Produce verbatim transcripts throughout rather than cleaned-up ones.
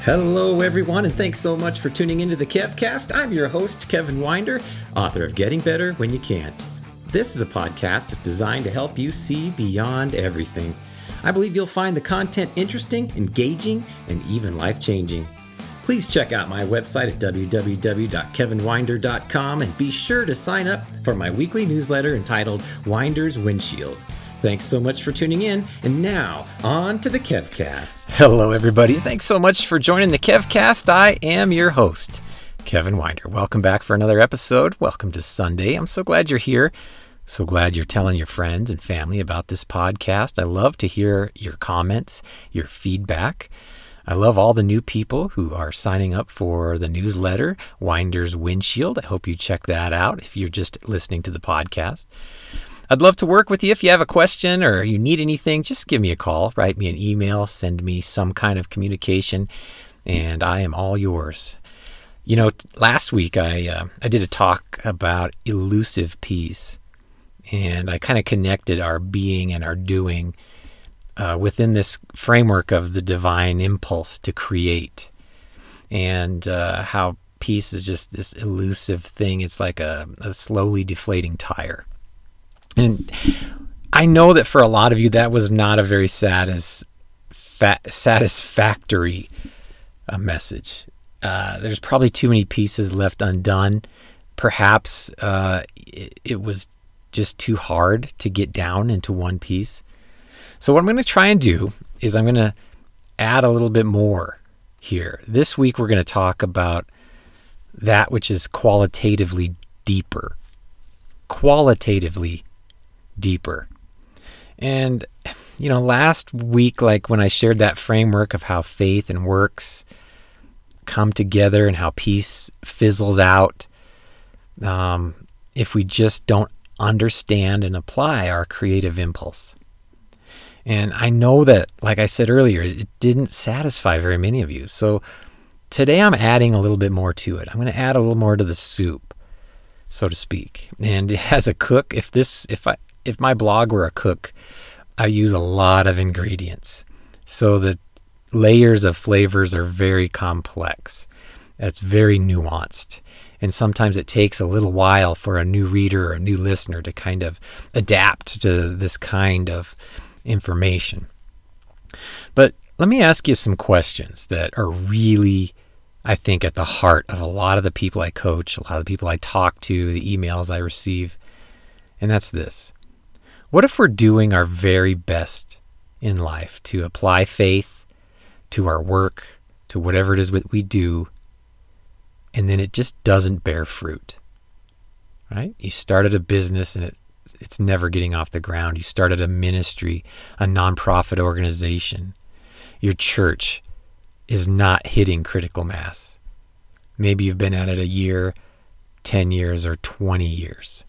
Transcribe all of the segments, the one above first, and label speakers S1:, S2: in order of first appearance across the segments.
S1: Hello, everyone, and thanks so much for tuning into the KevCast. I'm your host, Kevin Winder, author of Getting Better When You Can't. This is a podcast that's designed to help you see beyond everything. I believe you'll find the content interesting, engaging, and even life-changing. Please check out my website at w w w dot kevin winder dot com and be sure to sign up for my weekly newsletter entitled Winder's Windshield. Thanks so much for tuning in, and now, on to the KevCast. Hello, everybody. Thanks so much for joining the KevCast. I am your host, Kevin Winder. Welcome back for another episode. Welcome to Sunday. I'm so glad you're here. So glad you're telling your friends and family about this podcast. I love to hear your comments, your feedback. I love all the new people who are signing up for the newsletter, Winder's Windshield. I hope you check that out if you're just listening to the podcast. I'd love to work with you. If you have a question or you need anything, just give me a call, write me an email, send me some kind of communication, and I am all yours. You know, last week I uh, I did a talk about elusive peace, and I kind of connected our being and our doing uh, within this framework of the divine impulse to create, and uh, how peace is just this elusive thing. It's like a, a slowly deflating tire. And I know that for a lot of you, that was not a very satis- fat- satisfactory uh, message. Uh, there's probably too many pieces left undone. Perhaps uh, it, it was just too hard to get down into one piece. So what I'm going to try and do is I'm going to add a little bit more here. This week, we're going to talk about that which is qualitatively deeper. Qualitatively deeper. And, you know, last week, like when I shared that framework of how faith and works come together and how peace fizzles out, um, if we just don't understand and apply our creative impulse. And I know that, like I said earlier, it didn't satisfy very many of you. So today I'm adding a little bit more to it. I'm going to add a little more to the soup, so to speak. And as a cook, if this, if I, if my blog were a cook, I use a lot of ingredients. So the layers of flavors are very complex. It's very nuanced. And sometimes it takes a little while for a new reader or a new listener to kind of adapt to this kind of information. But let me ask you some questions that are really, I think, at the heart of a lot of the people I coach, a lot of the people I talk to, the emails I receive. And that's this. What if we're doing our very best in life to apply faith to our work, to whatever it is that we do, and then it just doesn't bear fruit, right? You started a business and it, it's never getting off the ground. You started a ministry, a nonprofit organization. Your church is not hitting critical mass. Maybe you've been at it a year, ten years, or twenty years.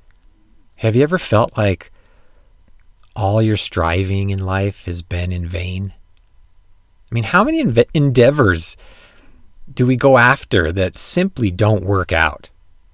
S1: Have you ever felt like all your striving in life has been in vain? I mean, how many enve- endeavors do we go after that simply don't work out?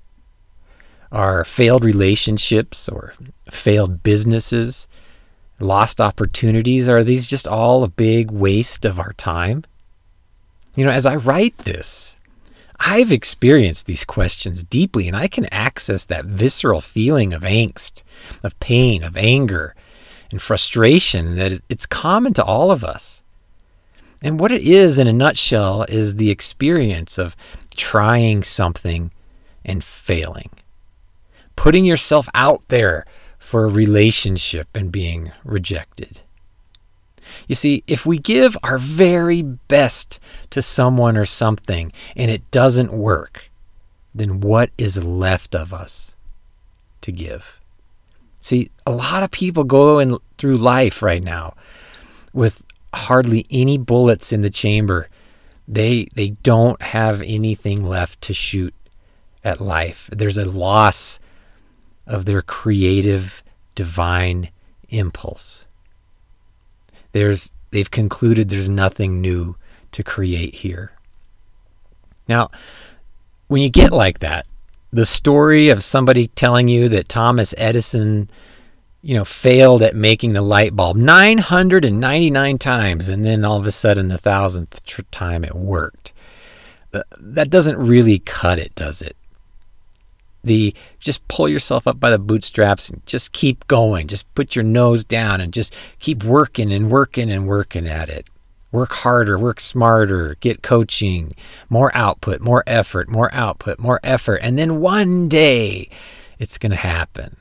S1: Are failed relationships or failed businesses, lost opportunities, are these just all a big waste of our time? You know, as I write this, I've experienced these questions deeply, and I can access that visceral feeling of angst, of pain, of anger, and frustration that it's common to all of us. And what it is, in a nutshell, is the experience of trying something and failing. Putting yourself out there for a relationship and being rejected. You see, if we give our very best to someone or something and it doesn't work, then what is left of us to give? See, a lot of people go in through life right now with hardly any bullets in the chamber. They they don't have anything left to shoot at life. There's a loss of their creative, divine impulse. There's they've concluded there's nothing new to create here. Now, when you get like that, the story of somebody telling you that Thomas Edison you know, failed at making the light bulb nine hundred ninety-nine times, and then all of a sudden the thousandth tr- time it worked. That doesn't really cut it, does it? The just pull yourself up by the bootstraps and just keep going. Just put your nose down and just keep working and working and working at it. Work harder, work smarter, get coaching, more output, more effort, more output, more effort. And then one day it's going to happen.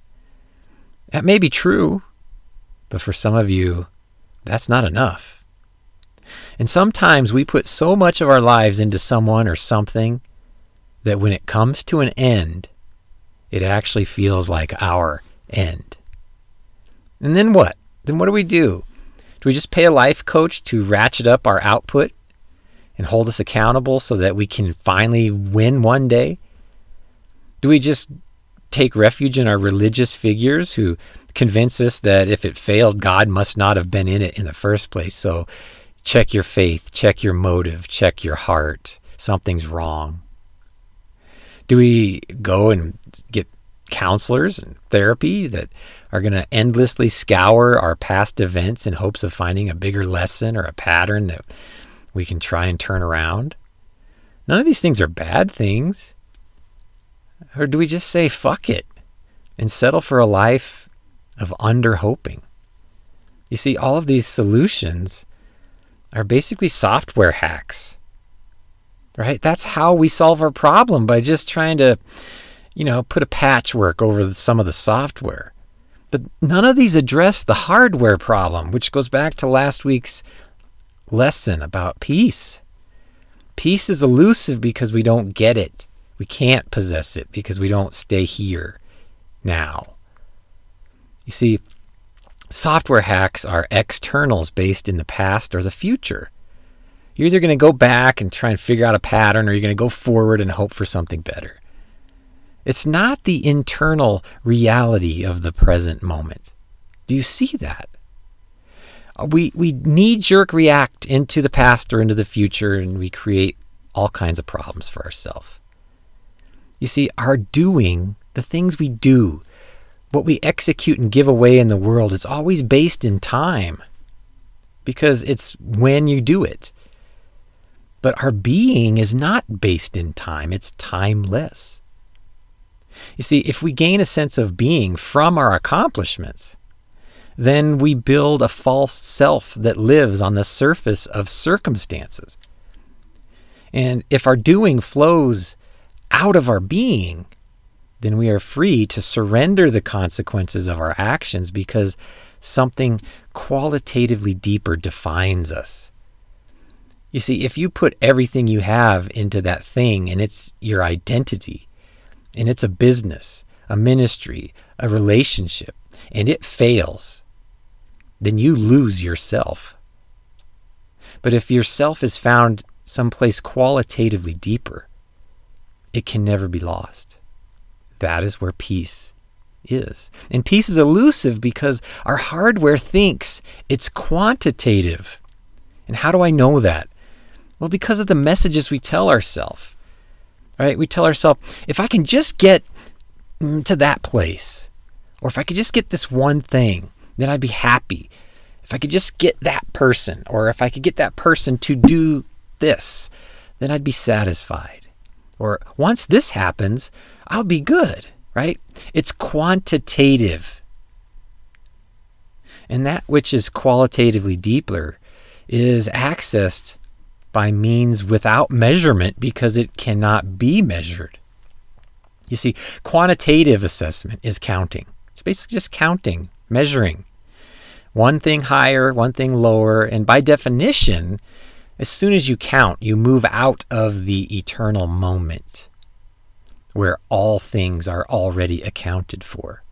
S1: That may be true, but for some of you, that's not enough. And sometimes we put so much of our lives into someone or something that when it comes to an end, it actually feels like our end. And then what? Then what do we do? Do we just pay a life coach to ratchet up our output and hold us accountable so that we can finally win one day? Do we just take refuge in our religious figures who convince us that if it failed, God must not have been in it in the first place? So check your faith, check your motive, check your heart. Something's wrong. Do we go and get counselors and therapy that are going to endlessly scour our past events in hopes of finding a bigger lesson or a pattern that we can try and turn around? None of these things are bad things. Or do we just say, fuck it, and settle for a life of under-hoping? You see, all of these solutions are basically software hacks, right? That's how we solve our problem, by just trying to, you know, put a patchwork over some of the software. But none of these address the hardware problem, which goes back to last week's lesson about peace. Peace is elusive because we don't get it. We can't possess it because we don't stay here now. You see, software hacks are externals based in the past or the future. You're either going to go back and try and figure out a pattern, or you're going to go forward and hope for something better. It's not the internal reality of the present moment. Do you see that? We we knee-jerk react into the past or into the future, and we create all kinds of problems for ourselves. You see, our doing, the things we do, what we execute and give away in the world, is always based in time, because it's when you do it. But our being is not based in time. It's timeless. You see, if we gain a sense of being from our accomplishments, then we build a false self that lives on the surface of circumstances. And if our doing flows out of our being, then we are free to surrender the consequences of our actions, because something qualitatively deeper defines us. You see, if you put everything you have into that thing, and it's your identity, and it's a business, a ministry, a relationship, and it fails, then you lose yourself. But if yourself is found someplace qualitatively deeper, it can never be lost. That is where peace is. And peace is elusive because our hardware thinks it's quantitative. And how do I know that? Well, because of the messages we tell ourselves. Right? We tell ourselves, if I can just get to that place, or if I could just get this one thing, then I'd be happy. If I could just get that person, or if I could get that person to do this, then I'd be satisfied. Or once this happens, I'll be good, right? It's quantitative. And that which is qualitatively deeper is accessed by means without measurement, because it cannot be measured. You see, quantitative assessment is counting. It's basically just counting, measuring. One thing higher, one thing lower, and by definition, as soon as you count, you move out of the eternal moment where all things are already accounted for.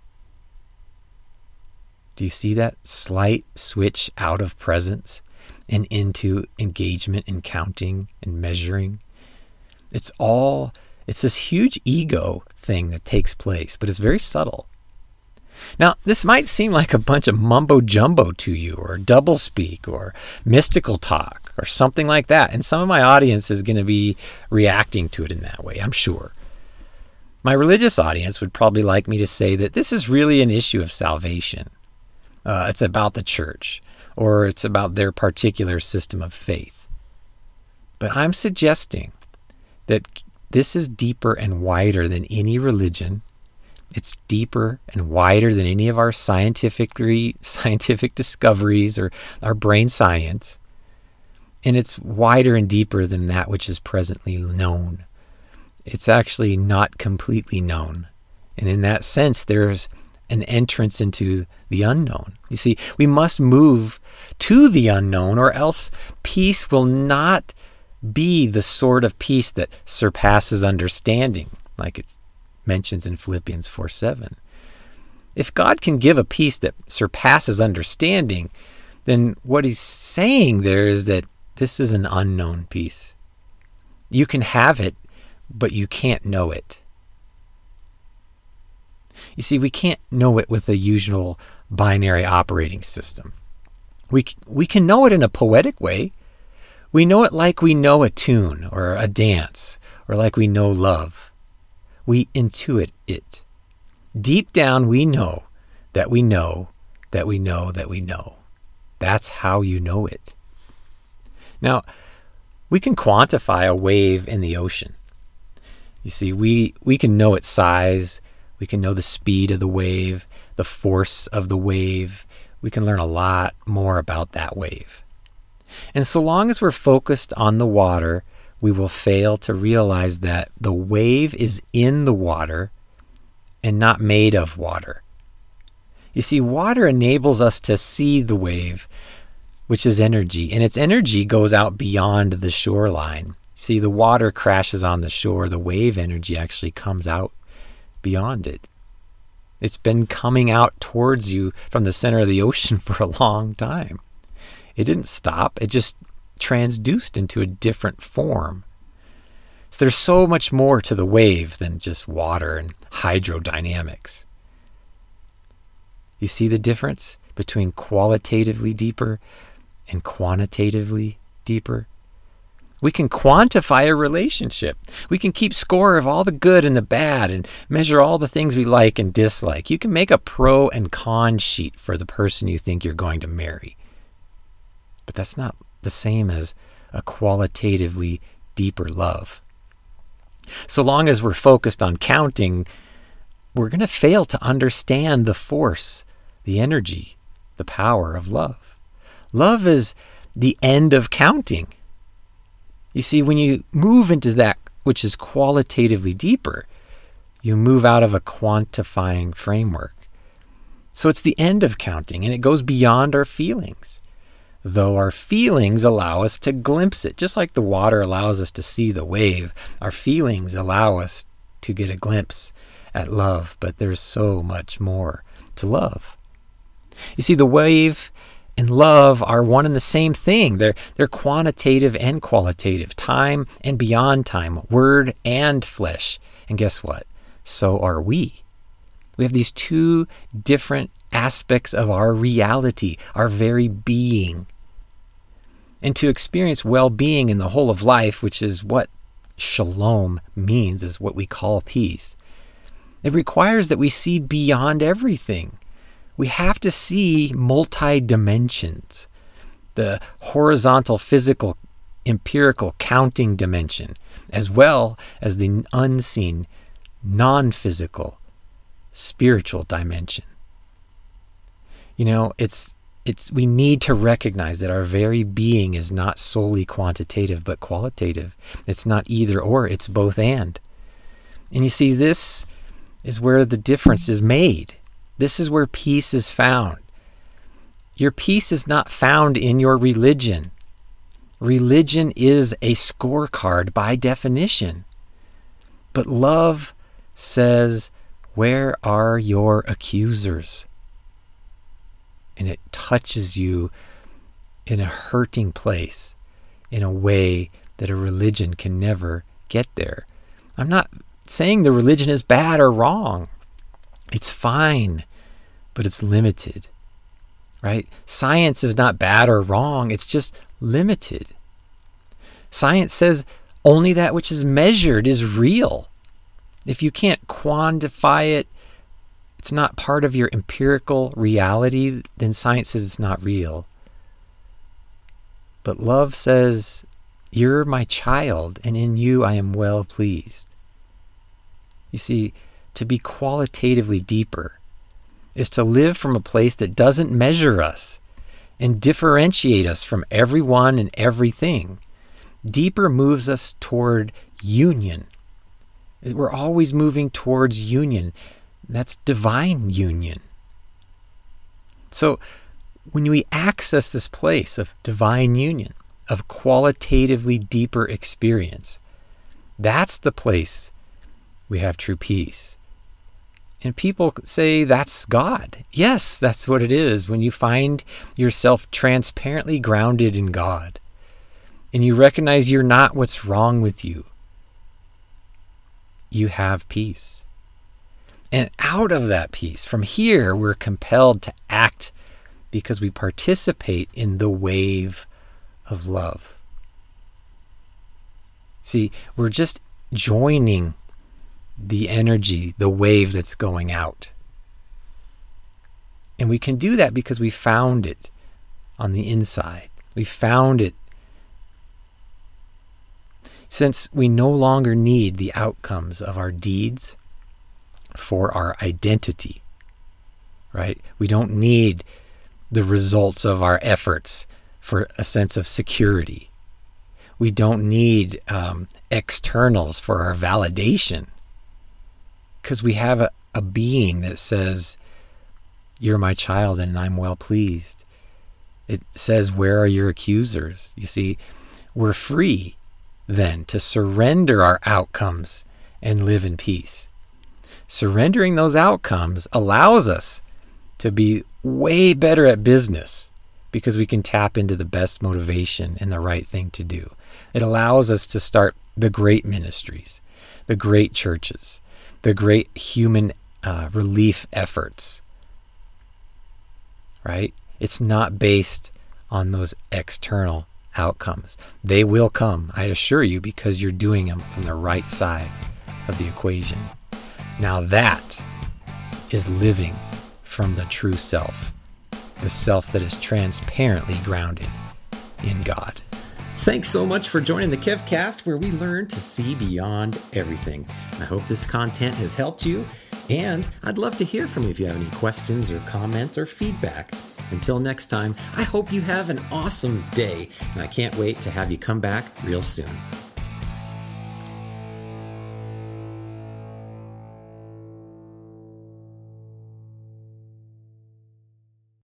S1: Do you see that slight switch out of presence and into engagement and counting and measuring? It's all, it's this huge ego thing that takes place, but it's very subtle. Now, this might seem like a bunch of mumbo jumbo to you, or doublespeak, or mystical talk, or something like that. And some of my audience is going to be reacting to it in that way, I'm sure. My religious audience would probably like me to say that this is really an issue of salvation. Uh, it's about the church, or it's about their particular system of faith. But I'm suggesting that this is deeper and wider than any religion. It's deeper and wider than any of our scientific scientific discoveries or our brain science. And it's wider and deeper than that which is presently known. It's actually not completely known. And in that sense, there's an entrance into the unknown. You see, we must move to the unknown, or else peace will not be the sort of peace that surpasses understanding, like it mentions in Philippians four seven. If God can give a peace that surpasses understanding, then what he's saying there is that this is an unknown peace. You can have it, but you can't know it. You see, we can't know it with a usual binary operating system. We, we can know it in a poetic way. We know it like we know a tune or a dance, or like we know love. We intuit it. Deep down, we know that we know that we know that we know. That's how you know it. Now, we can quantify a wave in the ocean. You see, we, we can know its size. We can know the speed of the wave, the force of the wave. We can learn a lot more about that wave. And so long as we're focused on the water, we will fail to realize that the wave is in the water and not made of water. You see, water enables us to see the wave, which is energy, and its energy goes out beyond the shoreline. See, the water crashes on the shore. The wave energy actually comes out beyond it. It's been coming out towards you from the center of the ocean for a long time. It didn't stop. It just transduced into a different form. So there's so much more to the wave than just water and hydrodynamics. You see the difference between qualitatively deeper and quantitatively deeper? We can quantify a relationship. We can keep score of all the good and the bad and measure all the things we like and dislike. You can make a pro and con sheet for the person you think you're going to marry. But that's not the same as a qualitatively deeper love. So long as we're focused on counting, we're going to fail to understand the force, the energy, the power of love. Love is the end of counting. You see, when you move into that which is qualitatively deeper, you move out of a quantifying framework. So it's the end of counting, and it goes beyond our feelings. Though our feelings allow us to glimpse it, just like the water allows us to see the wave, our feelings allow us to get a glimpse at love, but there's so much more to love. You see, the wave and love are one and the same thing. They're, they're quantitative and qualitative, time and beyond time, word and flesh. And guess what? So are we. We have these two different aspects of our reality, our very being. And to experience well-being in the whole of life, which is what shalom means, is what we call peace, it requires that we see beyond everything. We have to see multi-dimensions, the horizontal, physical, empirical, counting dimension, as well as the unseen, non-physical, spiritual dimension. You know, it's it's we need to recognize that our very being is not solely quantitative, but qualitative. It's not either or, it's both and. And you see, this is where the difference is made. This is where peace is found. Your peace is not found in your religion. Religion is a scorecard by definition. But love says, where are your accusers? And it touches you in a hurting place in a way that a religion can never get there. I'm not saying the religion is bad or wrong. It's fine, but it's limited, right? Science is not bad or wrong. It's just limited. Science says only that which is measured is real. If you can't quantify it, it's not part of your empirical reality, then science says it's not real. But love says, you're my child, and in you I am well pleased. You see, to be qualitatively deeper is to live from a place that doesn't measure us and differentiate us from everyone and everything. Deeper moves us toward union. We're always moving towards union. That's divine union. So when we access this place of divine union, of qualitatively deeper experience, that's the place we have true peace. And people say that's God. Yes, that's what it is. When you find yourself transparently grounded in God and you recognize you're not what's wrong with you, you have peace. And out of that peace, from here, we're compelled to act because we participate in the wave of love. See, we're just joining the energy, the wave that's going out. And we can do that because we found it on the inside. We found it since we no longer need the outcomes of our deeds for our identity, right? We don't need the results of our efforts for a sense of security. We don't need um, externals for our validation, because we have a, a being that says, you're my child and I'm well pleased. It says, where are your accusers? You see, we're free then to surrender our outcomes and live in peace. Surrendering those outcomes allows us to be way better at business because we can tap into the best motivation and the right thing to do. It allows us to start the great ministries, the great churches, the great human uh, relief efforts, right? It's not based on those external outcomes. They will come, I assure you, because you're doing them from the right side of the equation. Now that is living from the true self, the self that is transparently grounded in God. Thanks so much for joining the KevCast, where we learn to see beyond everything. I hope this content has helped you, and I'd love to hear from you if you have any questions or comments or feedback. Until next time, I hope you have an awesome day, and I can't wait to have you come back real soon.